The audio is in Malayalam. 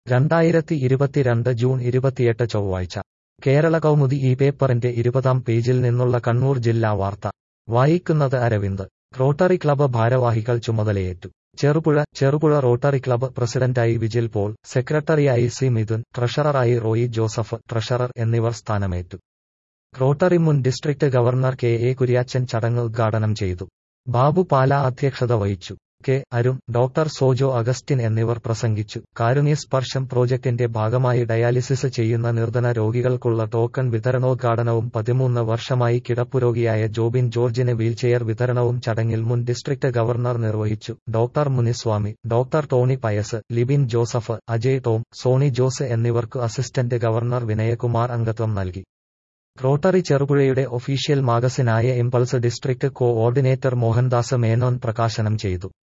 2022 ജൂൺ 28 ചൊവ്വാഴ്ച കേരള കൗമുദി ഈ പേപ്പറിന്റെ 20-ാം പേജിൽ നിന്നുള്ള കണ്ണൂർ ജില്ലാ വാർത്ത വായിക്കുന്നത് അരവിന്ദ്. റോട്ടറി ക്ലബ്ബ് ഭാരവാഹികൾ ചുമതലയേറ്റു. ചെറുപുഴ റോട്ടറി ക്ലബ്ബ് പ്രസിഡന്റായി വിജിൽ പോൾ, സെക്രട്ടറിയായി സി മിഥുൻ, ട്രഷററായി റോയി ജോസഫ്, ട്രഷറർ എന്നിവർ സ്ഥാനമേറ്റു. റോട്ടറി മുൻ district governor K A Kuriachan ചടങ്ങ് ഉദ്ഘാടനം ചെയ്തു. ബാബു പാല അധ്യക്ഷത വഹിച്ചു. K Arun, doctor Sojo Augustine എന്നിവർ പ്രസംഗിച്ചു. കാരുണ്യസ്പർശം പ്രോജക്ടിന്റെ ഭാഗമായി ഡയാലിസിസ് ചെയ്യുന്ന നിർധന രോഗികൾക്കുള്ള ടോക്കൺ വിതരണോദ്ഘാടനവും 13 വർഷമായി കിടപ്പുരോഗിയായ ജോബിൻ ജോർജിന് വീൽചെയർ വിതരണവും ചടങ്ങിൽ മുൻ ഡിസ്ട്രിക്ട് ഗവർണർ നിർവഹിച്ചു. Doctor Muniswamy, doctor Tony Pius, Libin Joseph, Ajay Tom, Sony Jose എന്നിവർക്കു അസിസ്റ്റന്റ് ഗവർണർ വിനയകുമാർ അംഗത്വം നൽകി. റോട്ടറി ചെറുപുഴയുടെ ഒഫീഷ്യൽ മാഗസിനായ impulse district coordinator Mohandas Menon പ്രകാശനം ചെയ്തു.